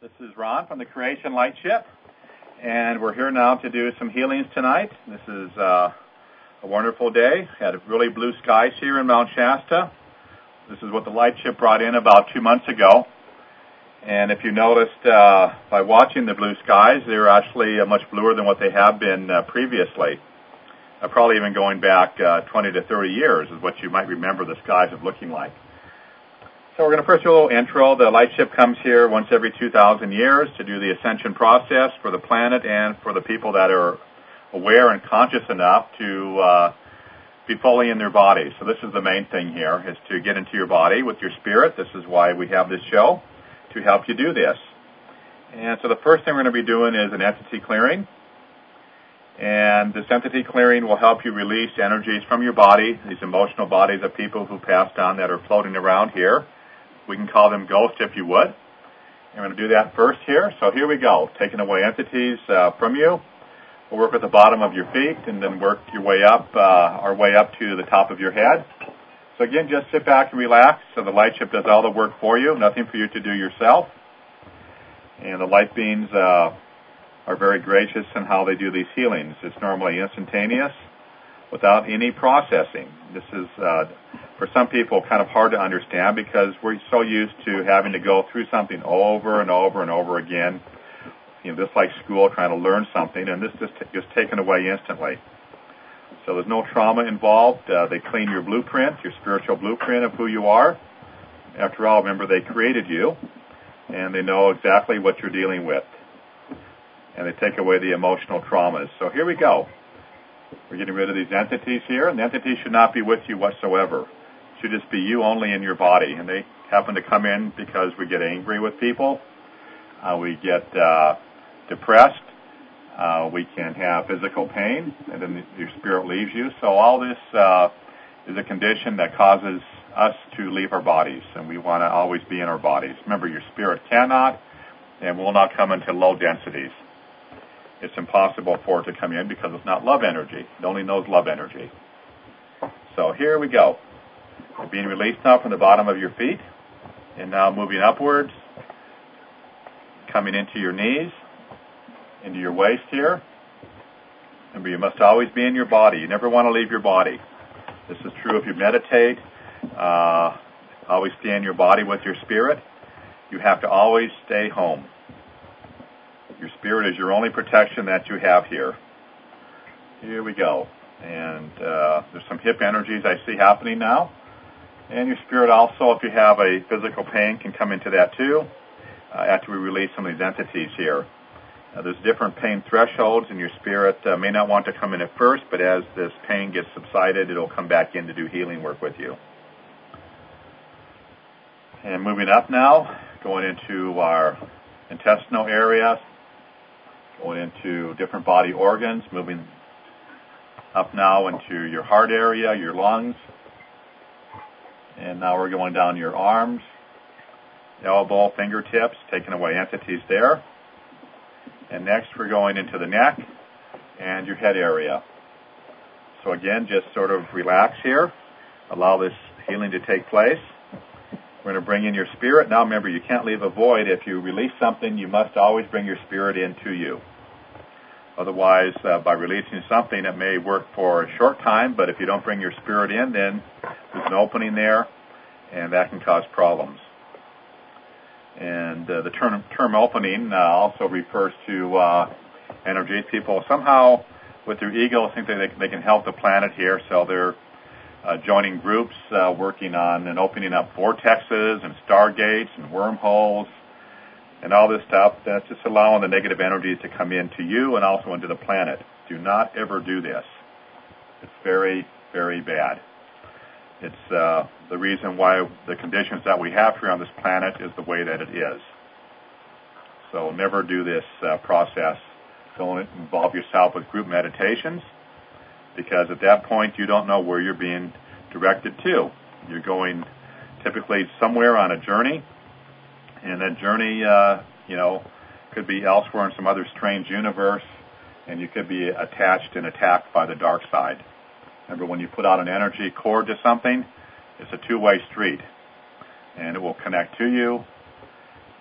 This is Ron from the Creation Light Ship, and we're here now to do some healings tonight. This is a wonderful day. Had really blue skies here in Mount Shasta. This is what the Light Ship brought in about 2 months ago. And if you noticed by watching the blue skies, they're actually much bluer than what they have been previously. Probably even going back 20 to 30 years is what you might remember the skies of looking like. So we're going to first do a little intro. The Light Ship comes here once every 2,000 years to do the ascension process for the planet and for the people that are aware and conscious enough to be fully in their bodies. So this is the main thing here, is to get into your body with your spirit. This is why we have this show, to help you do this. And so the first thing we're going to be doing is an entity clearing. And this entity clearing will help you release energies from your body, these emotional bodies of people who passed on that are floating around here. We can call them ghosts if you would. I'm going to do that first here. So here we go, taking away entities from you. We'll work at the bottom of your feet and then work your way up, our way up to the top of your head. So again, just sit back and relax. So the Light Ship does all the work for you, nothing for you to do yourself. And the light beings are very gracious in how they do these healings. It's normally instantaneous, without any processing. This is, for some people, kind of hard to understand because we're so used to having to go through something over and over and over again. You know, just like school, trying to learn something, and this just is taken away instantly. So there's no trauma involved. They clean your blueprint, your spiritual blueprint of who you are. After all, remember, they created you, and they know exactly what you're dealing with. And they take away the emotional traumas. So here we go. We're getting rid of these entities here, and the entities should not be with you whatsoever. It should just be you only in your body. And they happen to come in because we get angry with people, we get depressed, we can have physical pain, and then your spirit leaves you. So all this is a condition that causes us to leave our bodies, and we want to always be in our bodies. Remember, your spirit cannot and will not come into low densities. It's impossible for it to come in because it's not love energy. It only knows love energy. So here we go. You're being released now from the bottom of your feet, and now moving upwards, coming into your knees, into your waist here. Remember, you must always be in your body. You never want to leave your body. This is true if you meditate. Always stay in your body with your spirit. You have to always stay home. Your spirit is your only protection that you have here. Here we go. And there's some hip energies I see happening now. And your spirit also, if you have a physical pain, can come into that too after we release some of these entities here. There's different pain thresholds, and your spirit may not want to come in at first, but as this pain gets subsided, it'll come back in to do healing work with you. And moving up now, going into our intestinal area, going into different body organs, moving up now into your heart area, your lungs. And now we're going down your arms, elbow, fingertips, taking away entities there. And next we're going into the neck and your head area. So again, just sort of relax here. Allow this healing to take place. We're going to bring in your spirit. Now remember, you can't leave a void. If you release something, you must always bring your spirit into you. Otherwise, by releasing something, it may work for a short time, but if you don't bring your spirit in, then there's an opening there, and that can cause problems. And the term opening also refers to energy. People somehow, with their ego, think that they can help the planet here, so they're joining groups, working on and opening up vortexes and stargates and wormholes and all this stuff. That's just allowing the negative energies to come into you and also into the planet. Do not ever do this. It's very, very bad. It's the reason why the conditions that we have here on this planet is the way that it is. So never do this process. Don't involve yourself with group meditations, because at that point you don't know where you're being directed to. You're going typically somewhere on a journey, and that journey, could be elsewhere in some other strange universe, and you could be attached and attacked by the dark side. Remember, when you put out an energy cord to something, it's a two-way street, and it will connect to you,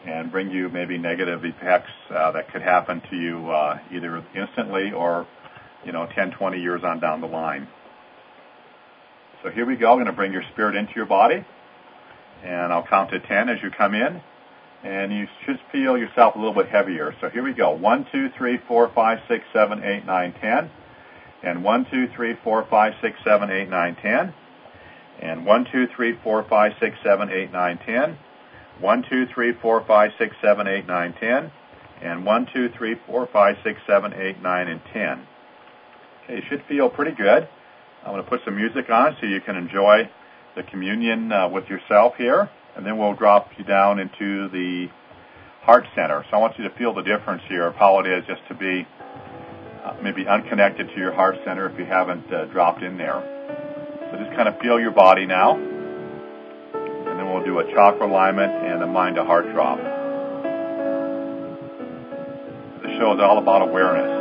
and bring you maybe negative effects that could happen to you either instantly or 10, 20 years on down the line. So here we go. I'm going to bring your spirit into your body, and I'll count to 10 as you come in, and you should feel yourself a little bit heavier. So here we go. 1, 2, 3, 4, 5, 6, 7, 8, 9, 10. And 1, 2, 3, 4, 5, 6, 7, 8, 9, 10. And 1, 2, 3, 4, 5, 6, 7, 8, 9, 10. 1, 2, 3, 4, 5, 6, 7, 8, 9, 10. And 1, 2, 3, 4, 5, 6, 7, 8, 9, and 10. Okay, you should feel pretty good. I'm going to put some music on so you can enjoy the communion with yourself here. And then we'll drop you down into the heart center. So I want you to feel the difference here of how it is just to be maybe unconnected to your heart center if you haven't dropped in there. So just kind of feel your body now. And then we'll do a chakra alignment and a mind to heart drop. This show is all about awareness.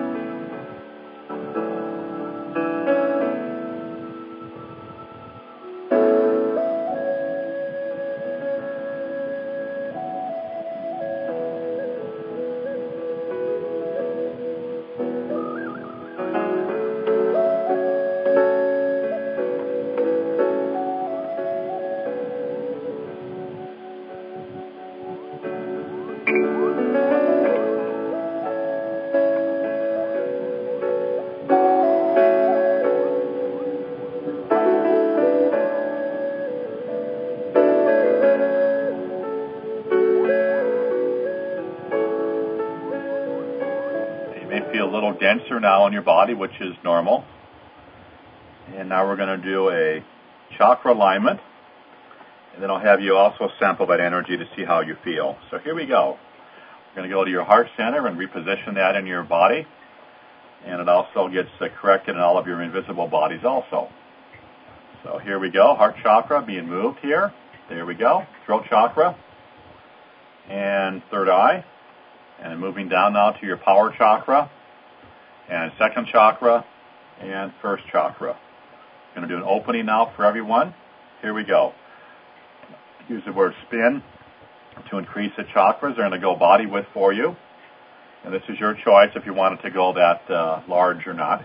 Feel a little denser now in your body, which is normal. And now we're going to do a chakra alignment. And then I'll have you also sample that energy to see how you feel. So here we go. We're going to go to your heart center and reposition that in your body. And it also gets corrected in all of your invisible bodies also. So here we go. Heart chakra being moved here. There we go. Throat chakra. And third eye. And moving down now to your power chakra. And second chakra, and first chakra. I'm going to do an opening now for everyone. Here we go. Use the word spin to increase the chakras. They're going to go body width for you. And this is your choice if you want it to go that large or not.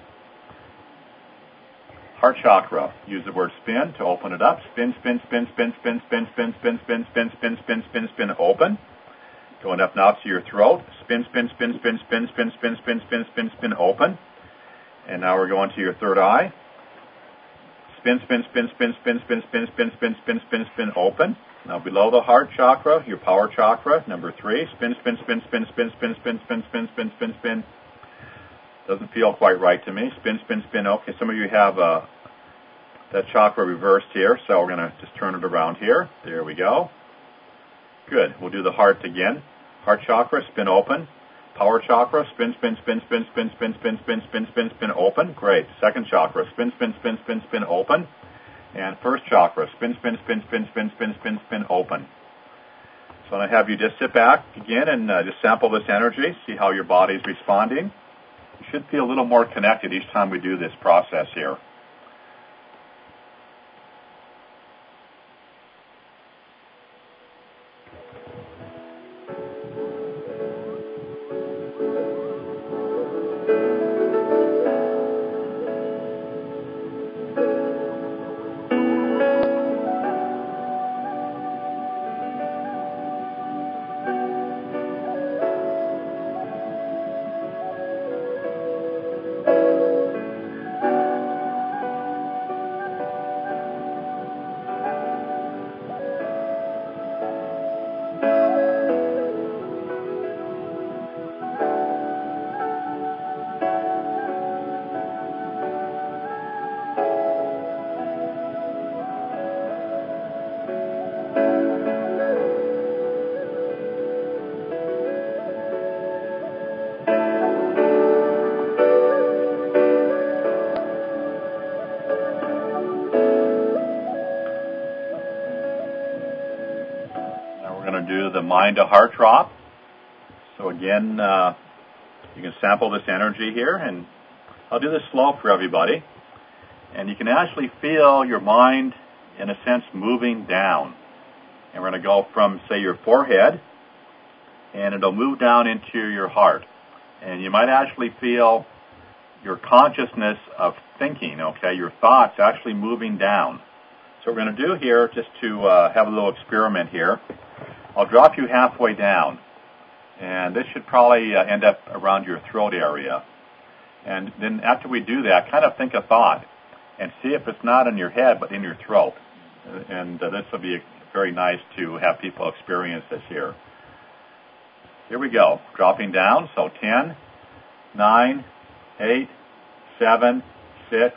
Heart chakra. Use the word spin to open it up. Spin, spin, spin, spin, spin, spin, spin, spin, spin, spin, spin, spin, spin, spin, open. Going up now to your throat. Spin, spin, spin, spin, spin, spin, spin, spin, spin, spin, spin, open. And now we're going to your third eye. Spin, spin, spin, spin, spin, spin, spin, spin, spin, spin, spin, spin, open. Now below the heart chakra, your power chakra, number 3. Spin, spin, spin, spin, spin, spin, spin, spin, spin, spin, spin, spin. Doesn't feel quite right to me. Spin, spin, spin. Okay, some of you have that chakra reversed here, so we're going to just turn it around here. There we go. Good. We'll do the heart again. Heart chakra, spin open. Power chakra, spin, spin, spin, spin, spin, spin, spin, spin, spin, spin, spin, open. Great. Second chakra, spin, spin, spin, spin, spin, open. And first chakra, spin, spin, spin, spin, spin, spin, spin, spin, open. So I'm going to have you just sit back again and just sample this energy, see how your body's responding. You should feel a little more connected each time we do this process here. Do the mind to heart drop. So again, you can sample this energy here, and I'll do this slow for everybody. And you can actually feel your mind, in a sense, moving down. And we're going to go from, say, your forehead, and it'll move down into your heart. And you might actually feel your consciousness of thinking, okay, your thoughts actually moving down. So what we're going to do here, just to have a little experiment here, I'll drop you halfway down. And this should probably end up around your throat area. And then after we do that, kind of think a thought and see if it's not in your head but in your throat. And this will be very nice to have people experience this here. Here we go. Dropping down. So 10, 9, 8, 7, 6,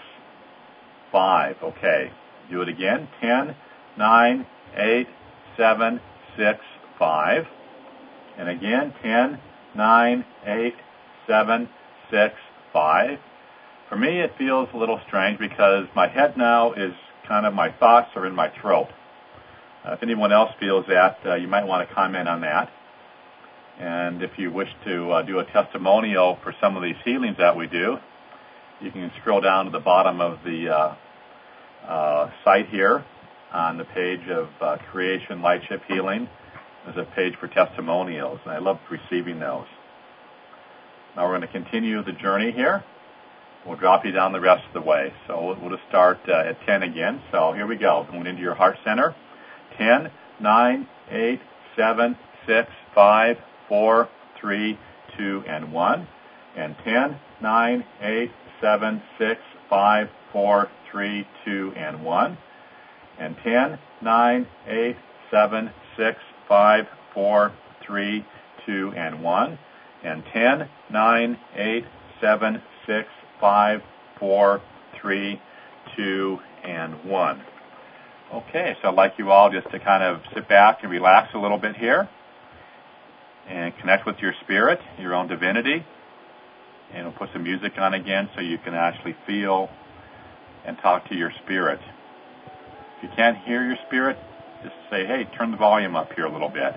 5. Okay. Do it again. 10, 9, 8, 7, 6, 5. And again, 10, 9, 8, 7, 6, 5. For me, it feels a little strange because my head now is kind of, my thoughts are in my throat. If anyone else feels that, you might want to comment on that. And if you wish to do a testimonial for some of these healings that we do, you can scroll down to the bottom of the site here on the page of Creation Lightship Healing. There's a page for testimonials, and I love receiving those. Now we're going to continue the journey here. We'll drop you down the rest of the way. So we'll just start at 10 again. So here we go. Going into your heart center. 10, 9, 8, 7, 6, 5, 4, 3, 2, and 1. And 10, 9, 8, 7, 6, 5, 4, 3, 2, and 1. And 10, 9, 8, 7, 6, 5, 4, 3, 2, and 1. And 10, 9, 8, 7, 6, 5, 4, 3, 2, and 1. Okay, so I'd like you all just to kind of sit back and relax a little bit here and connect with your spirit, your own divinity. And we'll put some music on again so you can actually feel and talk to your spirit. If you can't hear your spirit, just say, hey, turn the volume up here a little bit.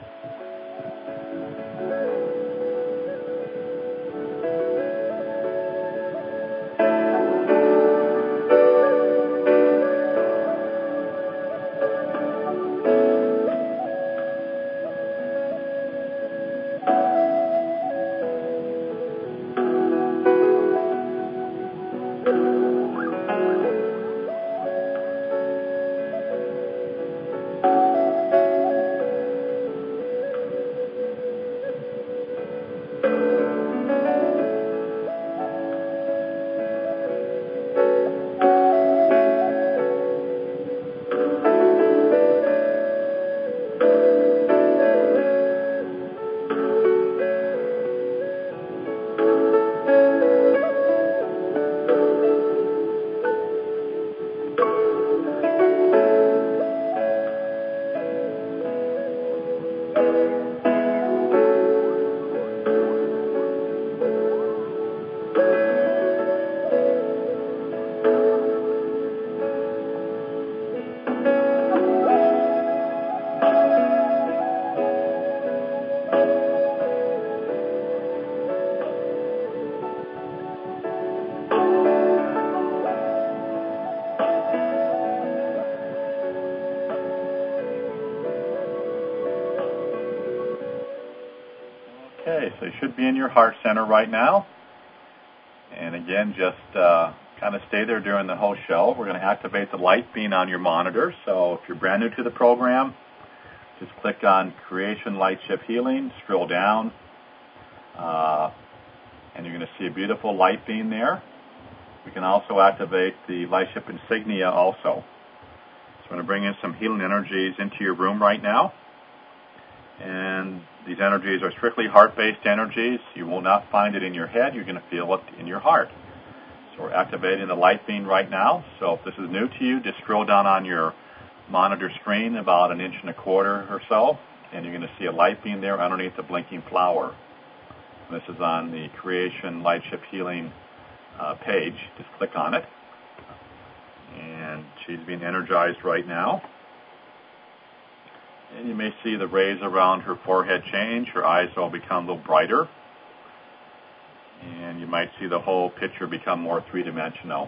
Okay, so you should be in your heart center right now. And again, just kind of stay there during the whole show. We're going to activate the light beam on your monitor. So if you're brand new to the program, just click on Creation Lightship Healing, scroll down, and you're going to see a beautiful light beam there. We can also activate the Lightship insignia also. So we're going to bring in some healing energies into your room right now. And these energies are strictly heart-based energies. You will not find it in your head. You're going to feel it in your heart. So we're activating the light beam right now. So if this is new to you, just scroll down on your monitor screen about 1.25 inches or so, and you're going to see a light beam there underneath the blinking flower. And this is on the Creation Lightship Healing page. Just click on it. And she's being energized right now. And you may see the rays around her forehead change. Her eyes will become a little brighter. And you might see the whole picture become more three-dimensional.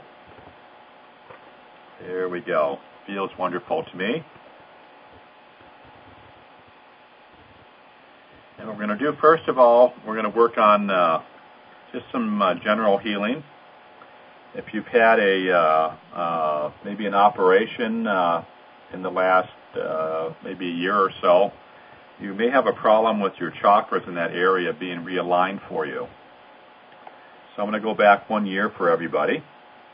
There we go. Feels wonderful to me. And what we're we're going to do, first of all, we're going to work on just some general healing. If you've had maybe an operation in the last maybe a year or so, you may have a problem with your chakras in that area being realigned for you. So I'm going to go back 1 year for everybody.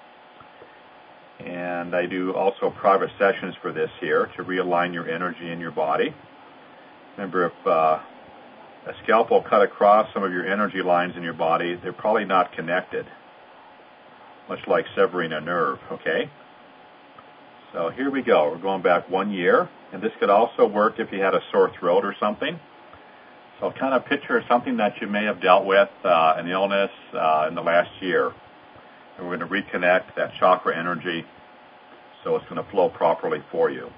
And I do also private sessions for this here to realign your energy in your body. Remember, if a scalpel cut across some of your energy lines in your body, they're probably not connected, much like severing a nerve, okay? So here we go. We're going back 1 year. And this could also work if you had a sore throat or something. So kind of picture something that you may have dealt with, an illness in the last year. And we're going to reconnect that chakra energy so it's going to flow properly for you.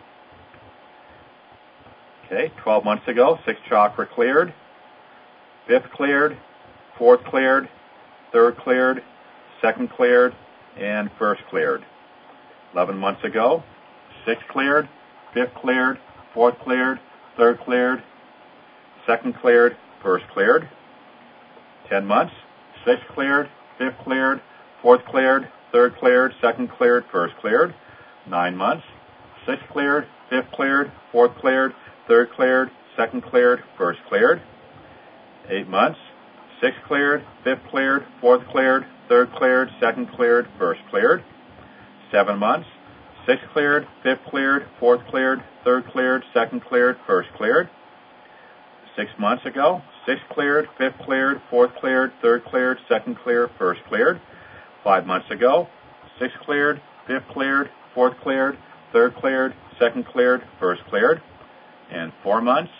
Okay, 12 months ago, 6th chakra cleared, 5th cleared, 4th cleared, 3rd cleared, 2nd cleared, and 1st cleared. 11 months ago, 6th cleared, 5th cleared, 4th cleared, 3rd cleared, 2nd cleared, 1st cleared. 10 months, 6th cleared, 5th cleared, 4th cleared, 3rd cleared, 2nd cleared, 1st cleared. 9 months, 6th cleared, 5th cleared, 4th cleared, 3rd cleared, 2nd cleared, 1st cleared. 8 months, 6th cleared, 5th cleared, 4th cleared, 3rd cleared, 2nd cleared, 1st cleared. 7 months, 6th cleared, 5th cleared, 4th cleared, 3rd cleared, 2nd cleared, 1st cleared. 6 months ago, 6th cleared, 5th cleared, 4th cleared, 3rd cleared, 2nd cleared, 1st cleared. 5 months ago, 6th cleared, 5th cleared, 4th cleared, 3rd cleared, 2nd cleared, 1st cleared. And 4 months,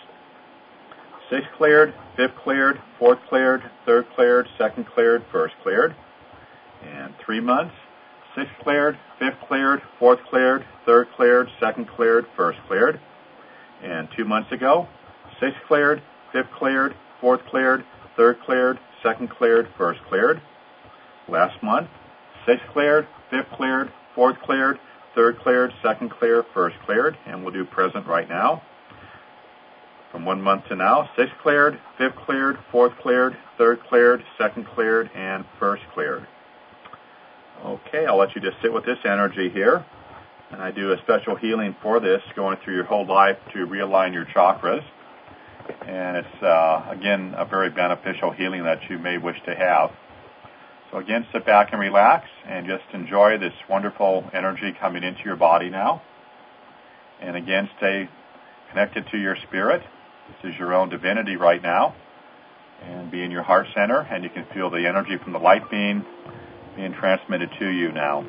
6th cleared, 5th cleared, 4th cleared, 3rd cleared, 2nd cleared, 1st cleared. And 3 months, 6th cleared, 5th cleared, 4th cleared, 3rd cleared, 2nd cleared, 1st cleared. And 2 months ago, 6th cleared, 5th cleared, 4th cleared, 3rd cleared, 2nd cleared, 1st cleared. Last month, 6th cleared, 5th cleared, 4th cleared, 3rd cleared, 2nd cleared, 1st cleared. And we'll do present right now. From 1 month to now, 6th cleared, 5th cleared, 4th cleared, 3rd cleared, 2nd cleared, and 1st cleared. Okay, I'll let you just sit with this energy here. And I do a special healing for this, going through your whole life to realign your chakras. And it's, again, a very beneficial healing that you may wish to have. So again, sit back and relax and just enjoy this wonderful energy coming into your body now. And again, stay connected to your spirit. This is your own divinity right now. And be in your heart center, and you can feel the energy from the light being transmitted to you now.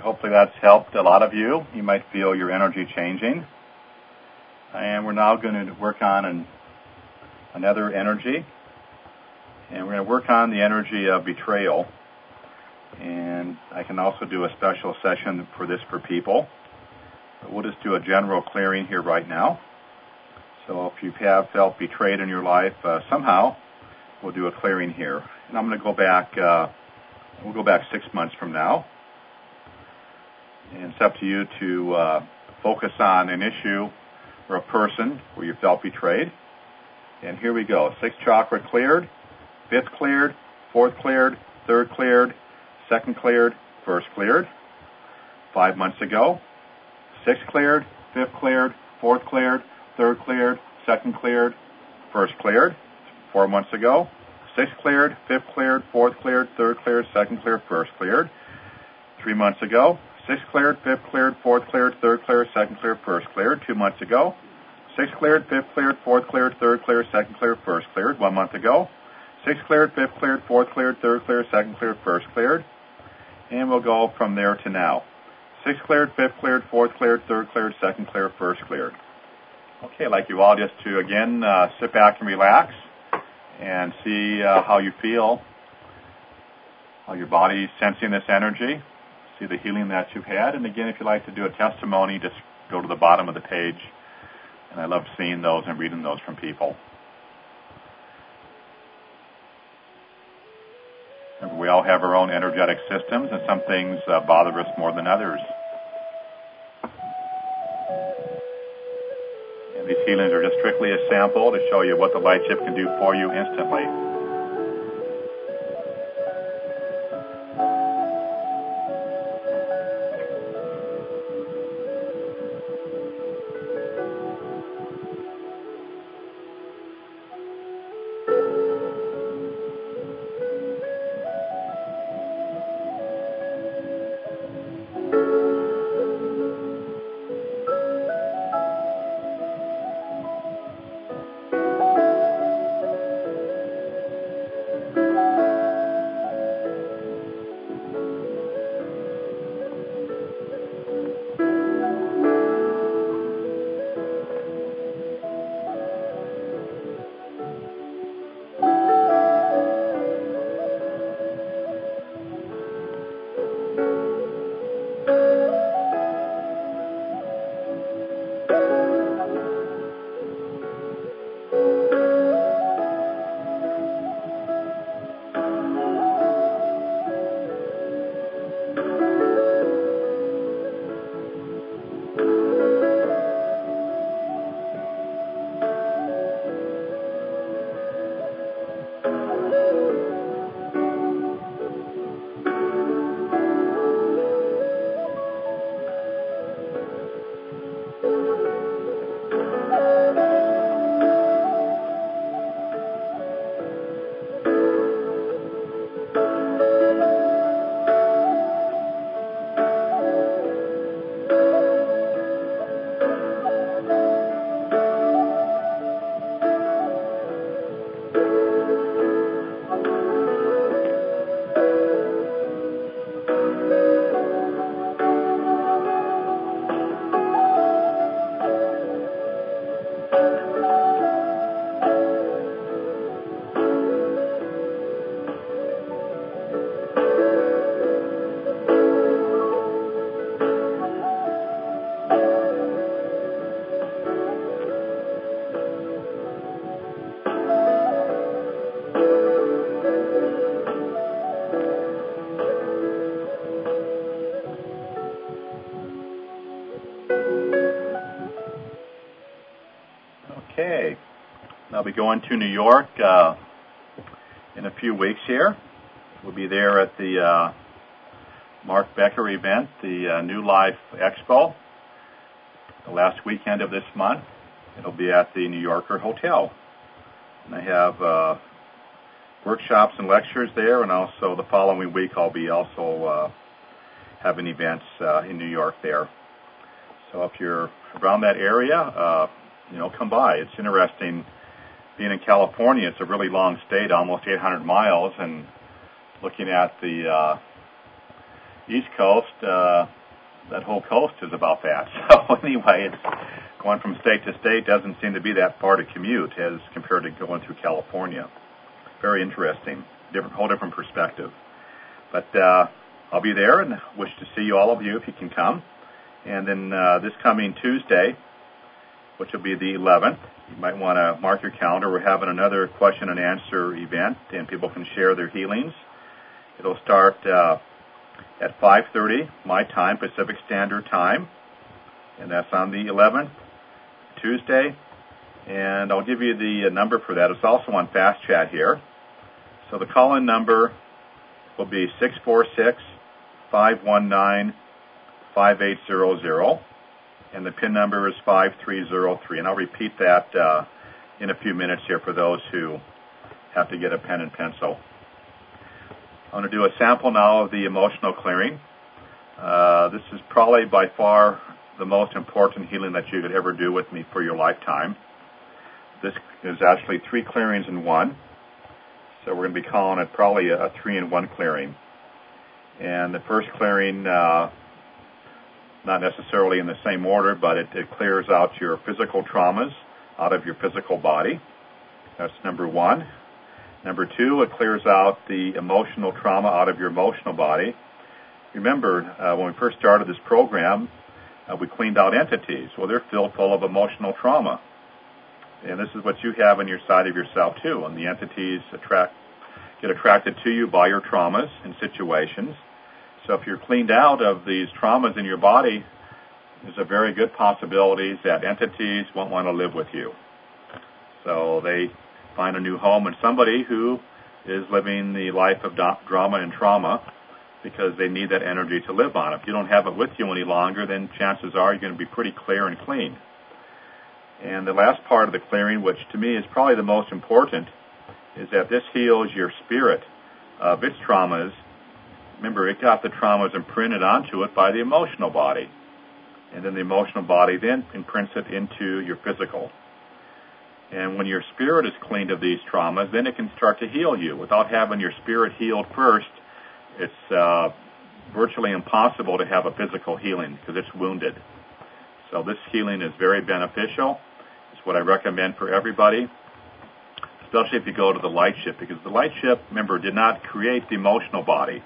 hopefully that's helped a lot of you. You might feel your energy changing. And we're now going to work on another energy. And we're going to work on the energy of betrayal. And I can also do a special session for this for people. But we'll just do a general clearing here right now. So if you have felt betrayed in your life somehow, we'll do a clearing here. And I'm going to go back, we'll go back 6 months from now. And it's up to you to focus on an issue or a person where you felt betrayed. And here we go. 6th chakra cleared, 5th cleared, 4th cleared, 3rd cleared, 2nd cleared, 1st cleared. 5 months ago. 6th cleared, 5th cleared, 4th cleared, 3rd cleared, 2nd cleared, 1st cleared. 4 months ago. 6th cleared, 5th cleared, 4th cleared, 3rd cleared, 2nd cleared, 1st cleared. 3 months ago. 6th cleared, 5th cleared, 4th cleared, 3rd cleared, 2nd cleared, 1st cleared. 2 months ago. 6th cleared, 5th cleared, 4th cleared, 3rd cleared, 2nd cleared, 1st cleared. 1 month ago. 6th cleared, 5th cleared, 4th cleared, 3rd cleared, 2nd cleared, 1st cleared. And we'll go from there to now. 6th cleared, 5th cleared, 4th cleared, 3rd cleared, 2nd cleared, 1st cleared. Okay, I'd like you all just to, again, sit back and relax and see how you feel, how your body's sensing this energy, see the healing that you've had. And again, if you'd like to do a testimony, just go to the bottom of the page. And I love seeing those and reading those from people. Remember, we all have our own energetic systems, and some things bother us more than others. And these healings are just strictly a sample to show you what the light chip can do for you instantly. Okay. I'll be going to New York in a few weeks here. We'll be there at the Mark Becker event, the New Life Expo, the last weekend of this month. It'll be at the New Yorker Hotel. And I have workshops and lectures there, and also the following week I'll be also having events in New York there. So if you're around that area, come by. It's interesting being in California. It's a really long state, almost 800 miles, and looking at the East Coast, that whole coast is about that. So anyway, it's going from state to state doesn't seem to be that far to commute as compared to going through California. Very interesting, whole different perspective. But I'll be there and wish to see you, all of you, if you can come. And then this coming Tuesday, which will be the 11th, you might want to mark your calendar. We're having another question and answer event, and people can share their healings. It'll start at 5:30 my time, Pacific Standard Time, and that's on the 11th, Tuesday. And I'll give you the number for that. It's also on Fast Chat here. So the call-in number will be 646-519-5800, and the PIN number is 5303. And I'll repeat that in a few minutes here for those who have to get a pen and pencil. I'm going to do a sample now of the emotional clearing. This is probably by far the most important healing that you could ever do with me for your lifetime. This is actually 3 clearings in one. So we're going to be calling it probably a 3-in-1 clearing. And the first clearing, not necessarily in the same order, but it clears out your physical traumas out of your physical body. That's number 1. Number 2, it clears out the emotional trauma out of your emotional body. Remember, when we first started this program, we cleaned out entities. Well, they're filled full of emotional trauma. And this is what you have in your side of yourself, too. And the entities get attracted to you by your traumas and situations. So if you're cleaned out of these traumas in your body, there's a very good possibility that entities won't want to live with you. So they find a new home in somebody who is living the life of drama and trauma because they need that energy to live on. If you don't have it with you any longer, then chances are you're going to be pretty clear and clean. And the last part of the clearing, which to me is probably the most important, is that this heals your spirit of its traumas. Remember, it got the traumas imprinted onto it by the emotional body. And then the emotional body then imprints it into your physical. And when your spirit is cleaned of these traumas, then it can start to heal you. Without having your spirit healed first, it's virtually impossible to have a physical healing because it's wounded. So this healing is very beneficial. It's what I recommend for everybody, especially if you go to the light ship, because the light ship, remember, did not create the emotional body.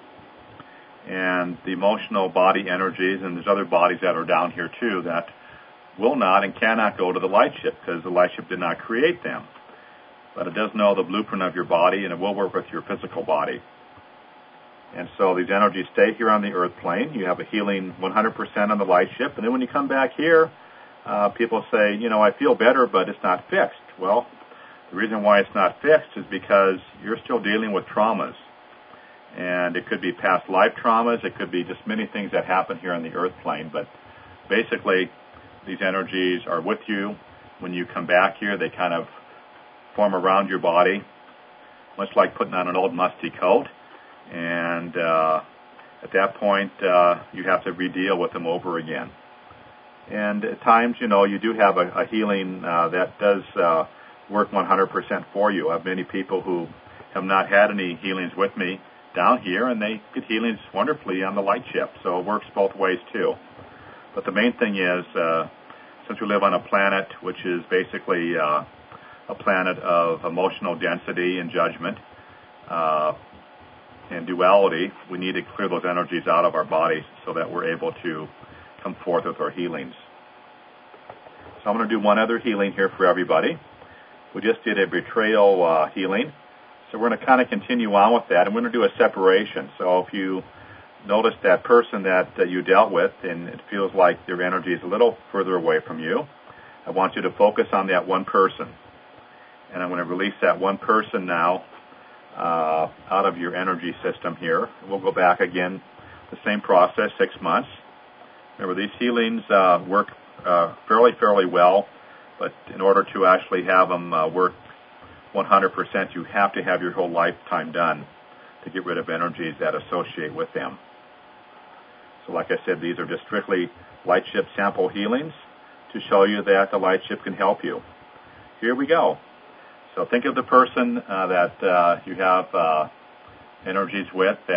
And the emotional body energies, and there's other bodies that are down here too, that will not and cannot go to the light ship because the light ship did not create them. But it does know the blueprint of your body, and it will work with your physical body. And so these energies stay here on the earth plane. You have a healing 100% on the light ship. And then when you come back here, people say, I feel better, but it's not fixed. Well, the reason why it's not fixed is because you're still dealing with traumas. And it could be past life traumas. It could be just many things that happen here on the earth plane. But basically, these energies are with you. When you come back here, they kind of form around your body, much like putting on an old musty coat. And at that point, you have to re-deal with them over again. And at times, you do have a healing that does work 100% for you. I have many people who have not had any healings with me down here, and they get healings wonderfully on the light ship. So it works both ways, too. But the main thing is, since we live on a planet which is basically a planet of emotional density and judgment, and duality, we need to clear those energies out of our bodies so that we're able to come forth with our healings. So I'm going to do one other healing here for everybody. We just did a betrayal healing, so we're going to kind of continue on with that, and we're going to do a separation. So if you notice that person that you dealt with and it feels like their energy is a little further away from you, I want you to focus on that one person. And I'm going to release that one person now out of your energy system here. We'll go back again, the same process, 6 months. Remember, these healings work fairly well, but in order to actually have them work 100%, you have to have your whole lifetime done to get rid of energies that associate with them. So like I said, these are just strictly light ship sample healings to show you that the light ship can help you. Here we go. So think of the person that you have energies with that's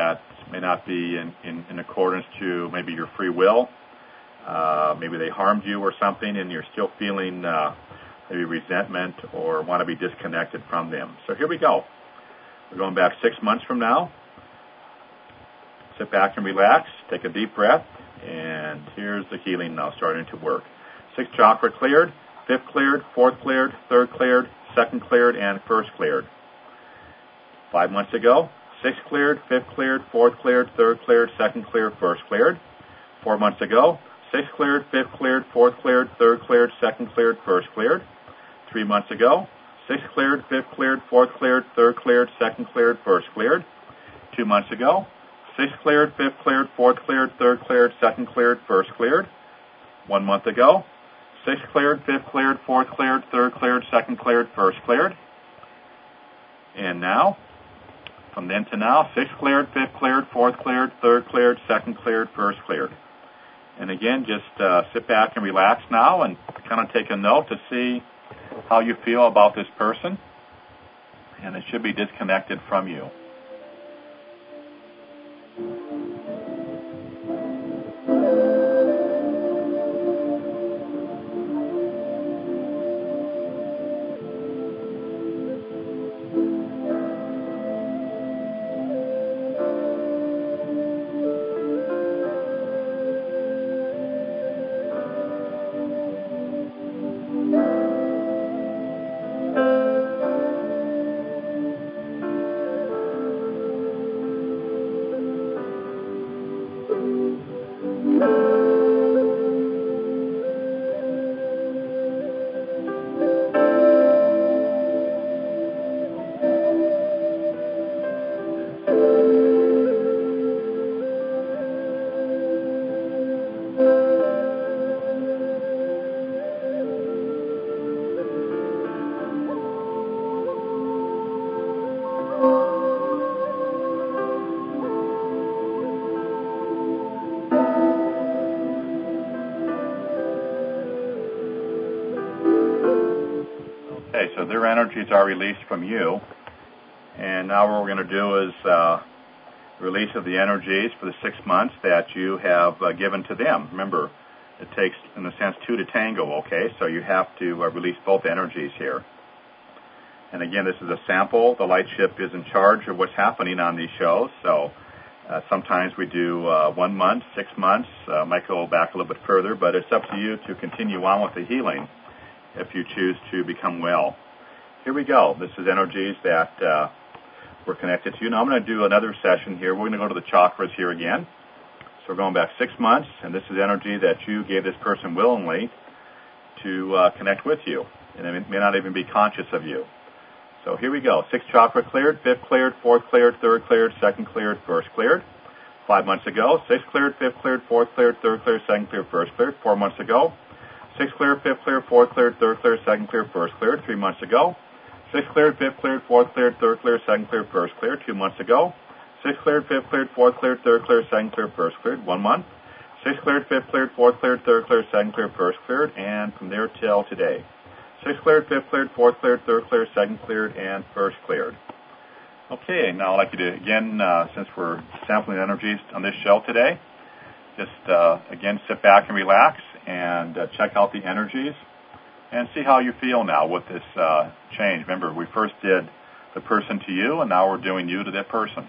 may not be in accordance to maybe your free will. Maybe they harmed you or something, and you're still feeling maybe resentment or want to be disconnected from them. So here we go. We're going back 6 months from now. Sit back and relax. Take a deep breath. And here's the healing now starting to work. 6th chakra cleared, 5th cleared, 4th cleared, 3rd cleared, 2nd cleared, and 1st cleared. 5 months ago, 6th cleared, 5th cleared, 4th cleared, 3rd cleared, 2nd cleared, 1st cleared. 4 months ago, 6th cleared, 5th cleared, 4th cleared, 3rd cleared, 2nd cleared, 1st cleared. 3 months ago, 6th cleared, 5th cleared, 4th cleared, 3rd cleared, 2nd cleared, 1st cleared. 2 months ago, 6th cleared, 5th cleared, 4th cleared, 3rd cleared, 2nd cleared, 1st cleared. 1 month ago, 6th cleared, 5th cleared, 4th cleared, 3rd cleared, 2nd cleared, 1st cleared. And now, from then to now, 6th cleared, 5th cleared, 4th cleared, 3rd cleared, 2nd cleared, 1st cleared. And again, just sit back and relax now and kind of take a note to see how you feel about this person. And it should be disconnected from you. Okay, so their energies are released from you. And now what we're going to do is release of the energies for the 6 months that you have given to them. Remember, it takes, in a sense, 2 to tango, okay? So you have to release both energies here. And again, this is a sample. The light ship is in charge of what's happening on these shows. So sometimes we do 1 month, 6 months. Might go back a little bit further, but it's up to you to continue on with the healing if you choose to become well. Here we go. This is energies that we're connected to. Now I'm going to do another session here. We're going to go to the chakras here again. So we're going back 6 months, and this is energy that you gave this person willingly to connect with you, and it may not even be conscious of you. So here we go. 6th chakra cleared, 5th cleared, 4th cleared, 3rd cleared, 2nd cleared, 1st cleared. 5 months ago, 6th cleared, 5th cleared, 4th cleared, 3rd cleared, 2nd cleared, 1st cleared. 4 months ago, 6th cleared, 5th cleared, 4th cleared, 3rd cleared, 2nd cleared, 1st cleared. 3 months ago, 6th cleared, 5th cleared, 4th cleared, 3rd cleared, 2nd cleared, 1st cleared. 2 months ago, 6th cleared, 5th cleared, 4th cleared, 3rd cleared, 2nd cleared, 1st cleared. 1 month, 6th cleared, 5th cleared, 4th cleared, 3rd cleared, 2nd cleared, 1st cleared, and from there till today. 6th cleared, 5th cleared, 4th cleared, 3rd cleared, 2nd cleared, and 1st cleared. Okay, now I'd like you to, again, since we're sampling energies on this show today, just, again, sit back and relax and check out the energies and see how you feel now with this change. Remember, we first did the person to you, and now we're doing you to that person.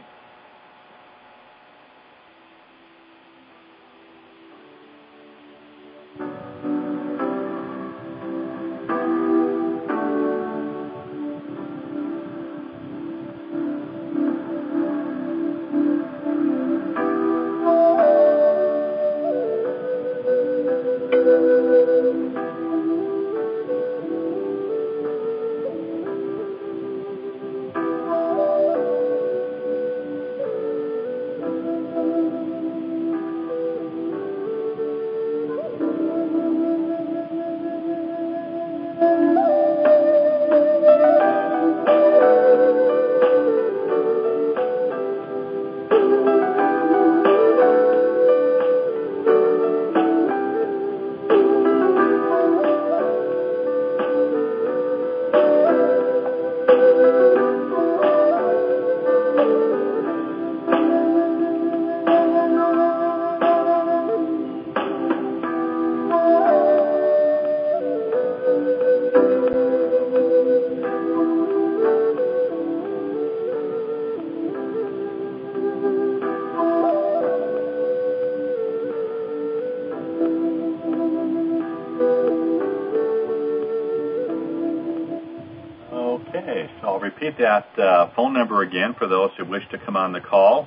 repeat that phone number again for those who wish to come on the call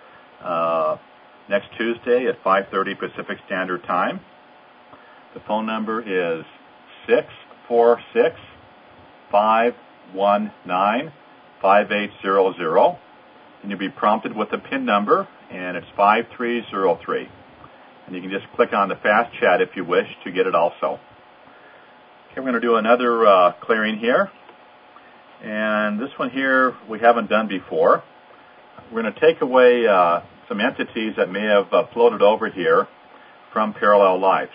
next Tuesday at 5:30 Pacific Standard Time. The phone number is 646-519-5800, and you'll be prompted with the PIN number, and it's 5303. And you can just click on the fast chat if you wish to get it also. Okay, we're going to do another clearing here. And this one here we haven't done before. We're going to take away some entities that may have floated over here from parallel lives.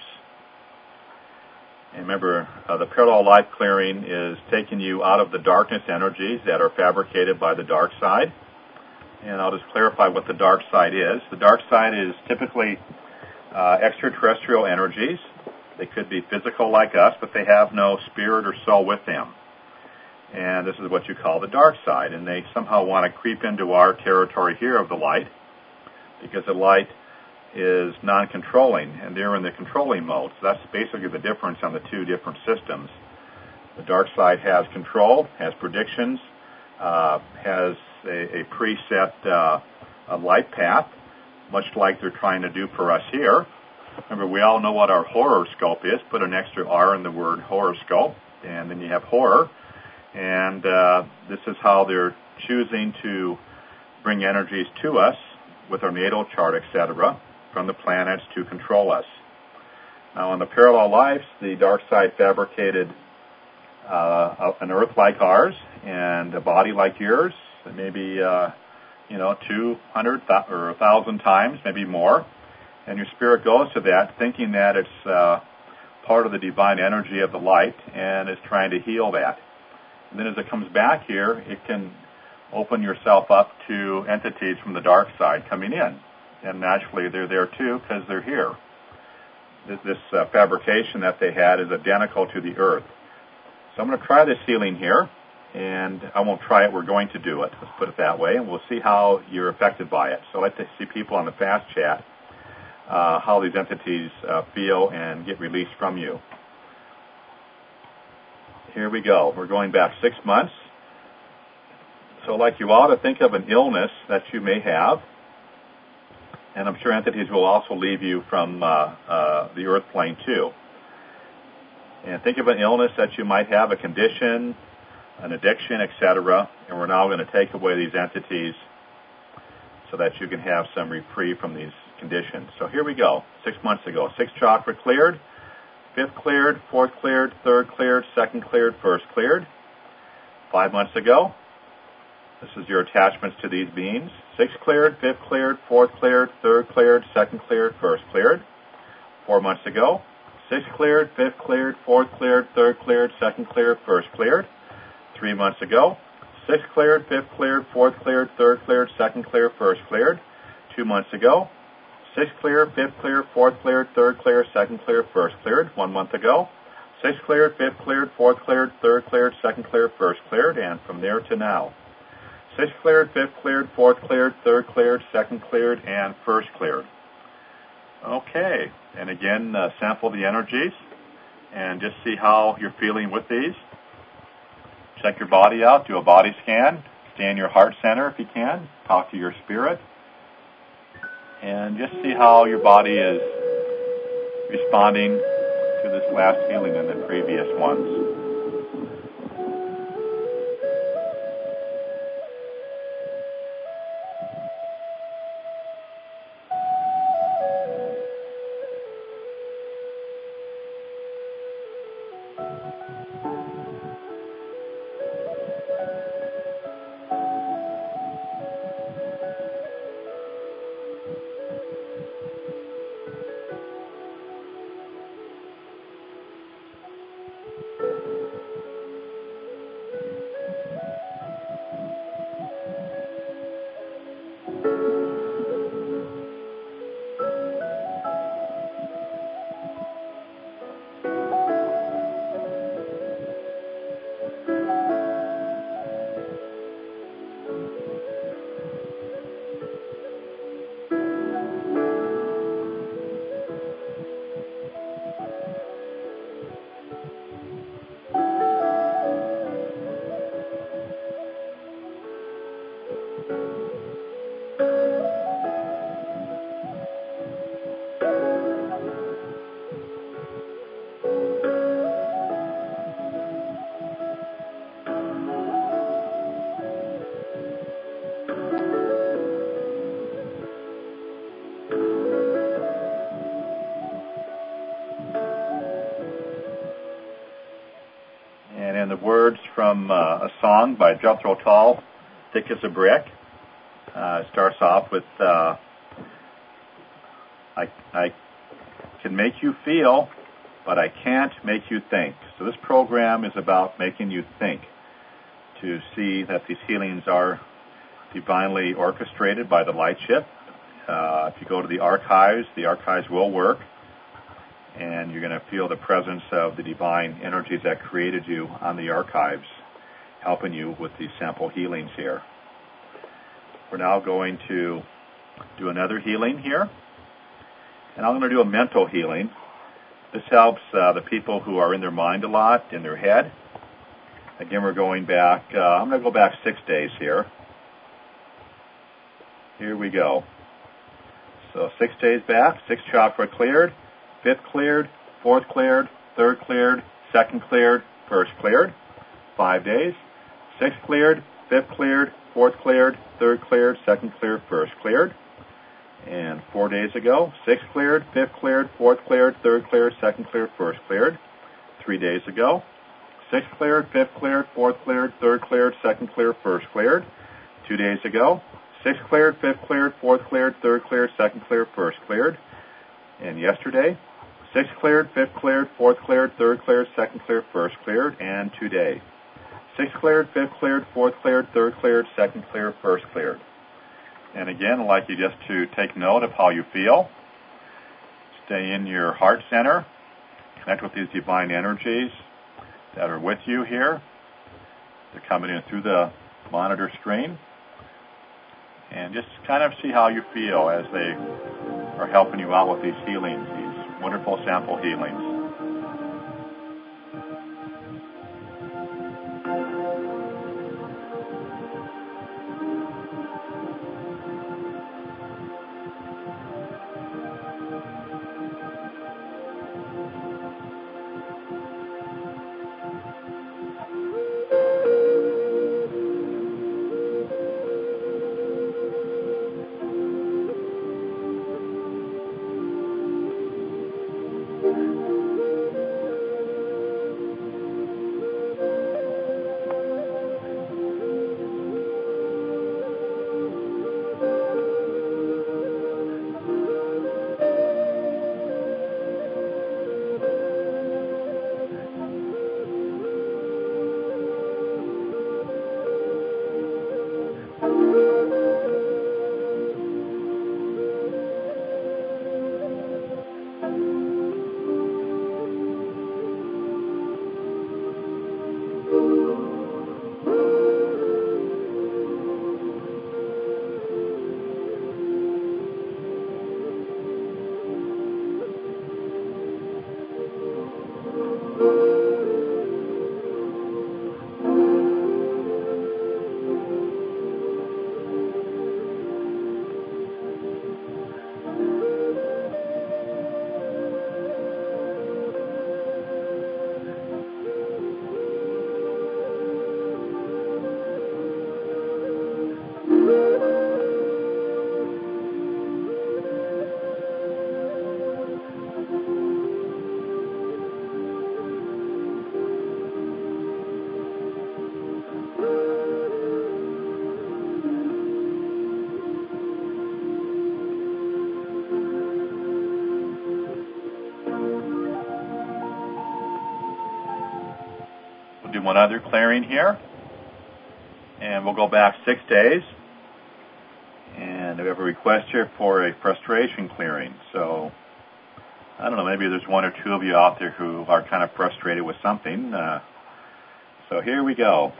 And remember, the parallel life clearing is taking you out of the darkness energies that are fabricated by the dark side. And I'll just clarify what the dark side is. The dark side is typically extraterrestrial energies. They could be physical like us, but they have no spirit or soul with them. And this is what you call the dark side. And they somehow want to creep into our territory here of the light, because the light is non-controlling, and they're in the controlling mode. So that's basically the difference on the two different systems. The dark side has control, has predictions, has a preset light path, much like they're trying to do for us here. Remember, we all know what our horoscope is. Put an extra R in the word horoscope, and then you have horror. And this is how they're choosing to bring energies to us with our natal chart, etc., from the planets to control us. Now, in the parallel lives, the dark side fabricated an Earth like ours and a body like yours, maybe 200 or 1,000 times, maybe more. And your spirit goes to that thinking that it's part of the divine energy of the light and is trying to heal that. And then as it comes back here, it can open yourself up to entities from the dark side coming in. And naturally, they're there too because they're here. This fabrication that they had is identical to the Earth. So I'm going to try this healing here, and I won't try it, we're going to do it. Let's put it that way, and we'll see how you're affected by it. So I'd like to see people on the fast chat, how these entities feel and get released from you. Here we go. We're going back 6 months. So like you ought to think of an illness that you may have, and I'm sure entities will also leave you from the earth plane too. And think of an illness that you might have, a condition, an addiction, etc. And we're now going to take away these entities so that you can have some reprieve from these conditions. So here we go. 6 months ago, 6th chakra cleared, 5th cleared, 4th cleared, 3rd cleared, 2nd cleared, 1st cleared. 5 months ago, this is your attachments to these beings. 6th cleared, 5th cleared, 4th cleared, 3rd cleared, 2nd cleared, 1st cleared. 4 months ago, 6th cleared, 5th cleared, 4th cleared, 3rd cleared, 2nd cleared, 1st cleared. 3 months ago, 6th cleared, 5th cleared, 4th cleared, 3rd cleared, 2nd cleared, 1st cleared. 2 months ago, 6th cleared, 5th cleared, 4th cleared, 3rd cleared, 2nd cleared, 1st cleared. 1 month ago, 6th cleared, 5th cleared, 4th cleared, 3rd cleared, 2nd cleared, 1st cleared, and from there to now. 6th cleared, 5th cleared, 4th cleared, 3rd cleared, 2nd cleared, and 1st cleared. Okay, and again, sample the energies and just see how you're feeling with these. Check your body out, do a body scan, stay in your heart center if you can, talk to your spirit, and just see how your body is responding to this last healing and the previous ones. And in the words from a song by Jethro Tull, "Thick as a Brick," it starts off with, I can make you feel, but I can't make you think. So this program is about making you think, to see that these healings are divinely orchestrated by the light ship. If you go to the archives will work, and you're going to feel the presence of the divine energies that created you on the archives, helping you with these sample healings here. We're now going to do another healing here, and I'm going to do a mental healing. This helps the people who are in their mind a lot, in their head. Again, we're going back, I'm going to go back 6 days here. Here we go. So 6 days back, 6th chakra cleared, 5th cleared, 4th cleared, 3rd cleared, 2nd cleared, 1st cleared. 5 days. 6th cleared, 5th cleared, 4th cleared, 3rd cleared, 2nd cleared, 1st cleared. And 4 days ago, 6th cleared, 5th cleared, 4th cleared, 3rd cleared, 2nd cleared, 1st cleared. 3 days ago, 6th cleared, 5th cleared, 4th cleared, 3rd cleared, 2nd cleared, 1st cleared. 2 days ago, 6th cleared, 5th cleared, 4th cleared, 3rd cleared, 2nd cleared, 1st cleared. And yesterday, 6th cleared, 5th cleared, 4th cleared, 3rd cleared, 2nd cleared, 1st cleared. And today, 6th cleared, 5th cleared, 4th cleared, 3rd cleared, 2nd cleared, 1st cleared. And again, I'd like you just to take note of how you feel. Stay in your heart center. Connect with these divine energies that are with you here. They're coming in through the monitor screen. And just kind of see how you feel as they are helping you out with these healings, these wonderful sample healings. Do one other clearing here, and we'll go back 6 days, and we have a request here for a frustration clearing. So I don't know, maybe there's one or two of you out there who are kind of frustrated with something. So here we go.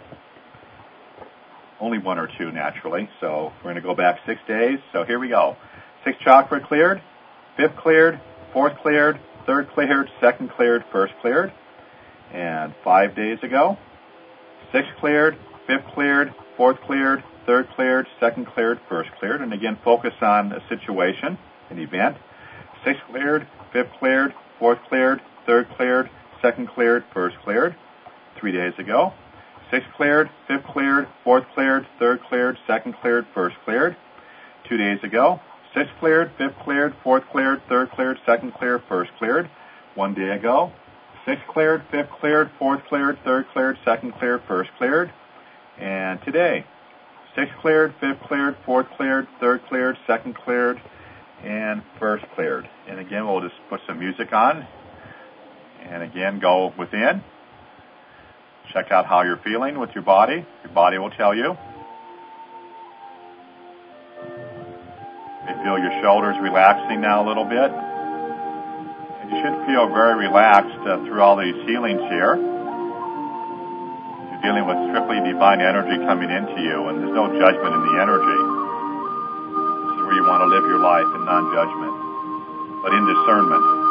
Only one or two, naturally. So we're going to go back 6 days. So here we go. 6th chakra cleared, 5th cleared, 4th cleared, 3rd cleared, 2nd cleared, 1st cleared. And 5 days ago, 6th cleared, fifth cleared, fourth cleared, third cleared, second cleared, first cleared. And again, focus on a situation, an event. Sixth cleared, fifth cleared, fourth cleared, third cleared, second cleared, first cleared. 3 days ago. Sixth cleared, fifth cleared, fourth cleared, third cleared, second cleared, first cleared. 2 days ago. Sixth cleared, fifth cleared, fourth cleared, third cleared, second cleared, first cleared. 1 day ago. Sixth cleared, fifth cleared, fourth cleared, third cleared, second cleared, first cleared. And today, sixth cleared, fifth cleared, fourth cleared, third cleared, second cleared, and first cleared. And again, we'll just put some music on. And again, go within. Check out how you're feeling with your body. Your body will tell you. You feel your shoulders relaxing now a little bit. And you should feel very relaxed through all these healings here. You're dealing with strictly divine energy coming into you, and there's no judgment in the energy. This is where you want to live your life in non-judgment, but in discernment.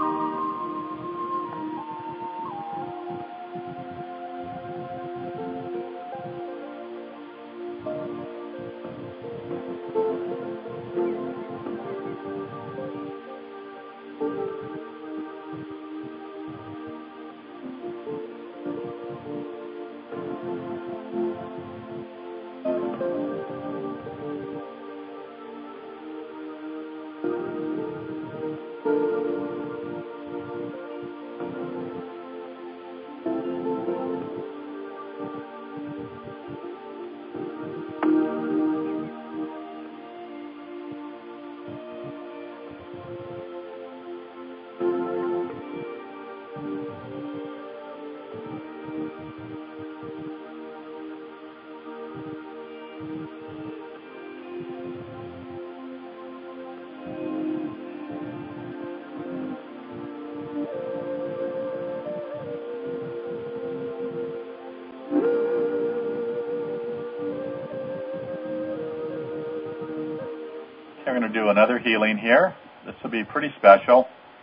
We're going to do another healing here. This will be pretty special.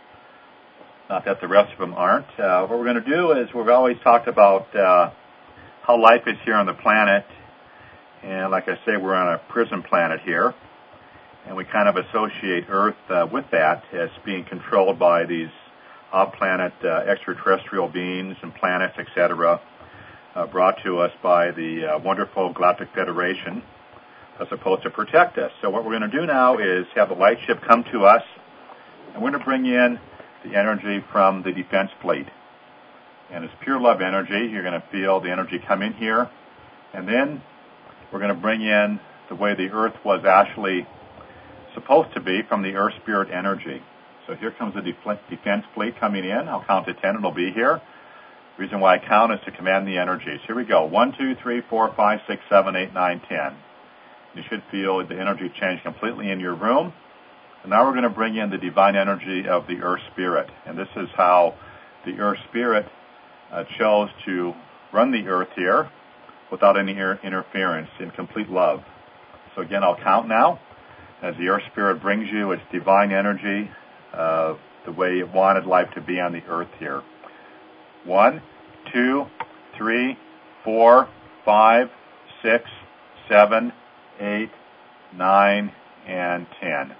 Not that the rest of them aren't. What we're going to do is we've always talked about how life is here on the planet. And like I say, we're on a prison planet here. And we kind of associate Earth with that as being controlled by these off-planet extraterrestrial beings and planets, etc., brought to us by the wonderful Galactic Federation, as opposed to protect us. So what we're going to do now is have the light ship come to us, and we're going to bring in the energy from the defense fleet. And it's pure love energy. You're going to feel the energy come in here. And then we're going to bring in the way the Earth was actually supposed to be from the Earth Spirit energy. So here comes the defense fleet coming in. I'll count to 10. It'll be here. The reason why I count is to command the energies. Here we go. 1, 2, 3, 4, 5, 6, 7, 8, 9, 10. You should feel the energy change completely in your room. And now we're going to bring in the divine energy of the Earth Spirit. And this is how the Earth Spirit chose to run the Earth here without any interference, in complete love. So again, I'll count now as the Earth Spirit brings you its divine energy, the way it wanted life to be on the Earth here. 1, 2, 3, 4, 5, 6, 7, 8, 9, and 10.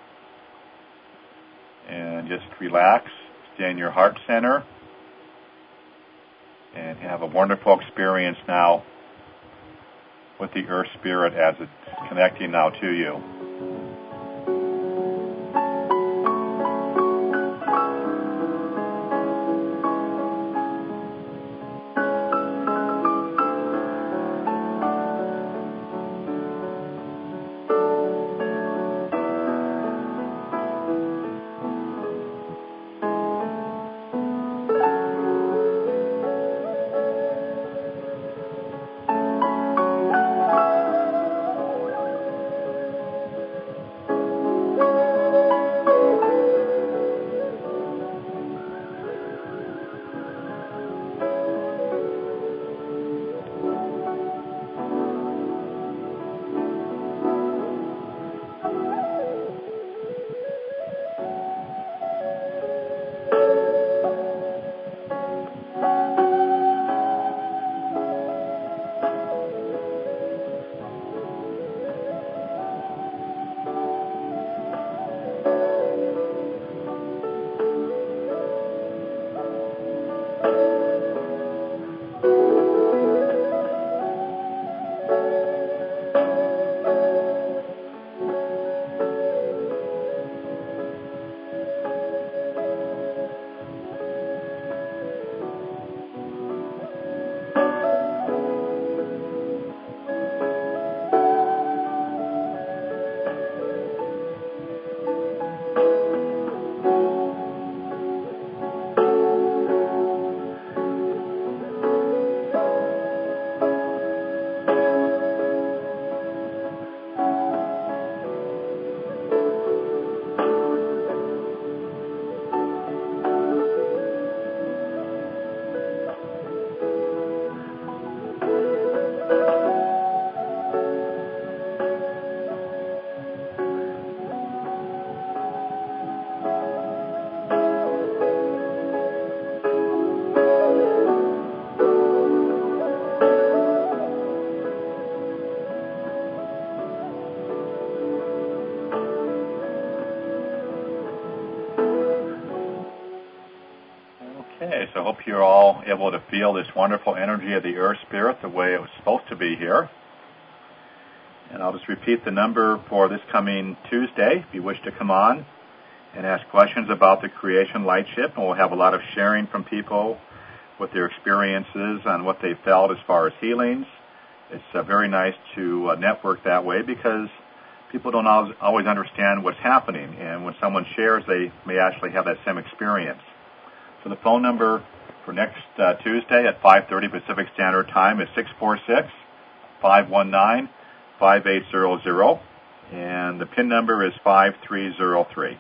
And just relax, stay in your heart center, and have a wonderful experience now with the Earth Spirit as it's connecting now to you. I hope you're all able to feel this wonderful energy of the Earth Spirit the way it was supposed to be here. And I'll just repeat the number for this coming Tuesday if you wish to come on and ask questions about the Creation Lightship. And we'll have a lot of sharing from people with their experiences on what they felt as far as healings. It's very nice to network that way because people don't always understand what's happening. And when someone shares, they may actually have that same experience. So the phone number for next Tuesday at 5:30 Pacific Standard Time is 646-519-5800. And the PIN number is 5303.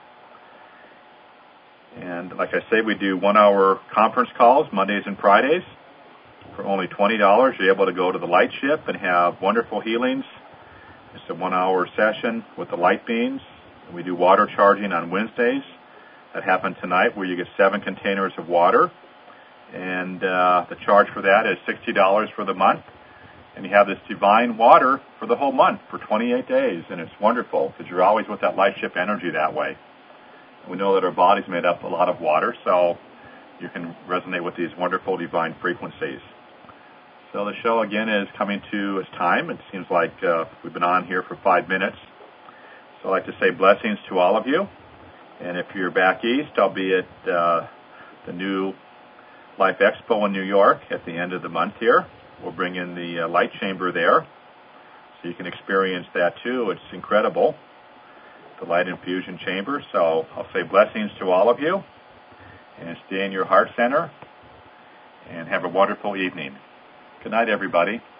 And like I say, we do 1-hour conference calls Mondays and Fridays. For only $20, you're able to go to the Lightship and have wonderful healings. It's a 1-hour session with the light beams. We do water charging on Wednesdays. That happened tonight, where you get 7 containers of water. And the charge for that is $60 for the month. And you have this divine water for the whole month, for 28 days. And it's wonderful, because you're always with that Lightship energy that way. We know that our body's made up a lot of water, so you can resonate with these wonderful divine frequencies. So the show, again, is coming to its time. It seems like we've been on here for 5 minutes. So I'd like to say blessings to all of you. And if you're back east, I'll be at the new Life Expo in New York at the end of the month here. We'll bring in the light chamber there, so you can experience that too. It's incredible, the light infusion chamber. So I'll say blessings to all of you, and stay in your heart center, and have a wonderful evening. Good night, everybody.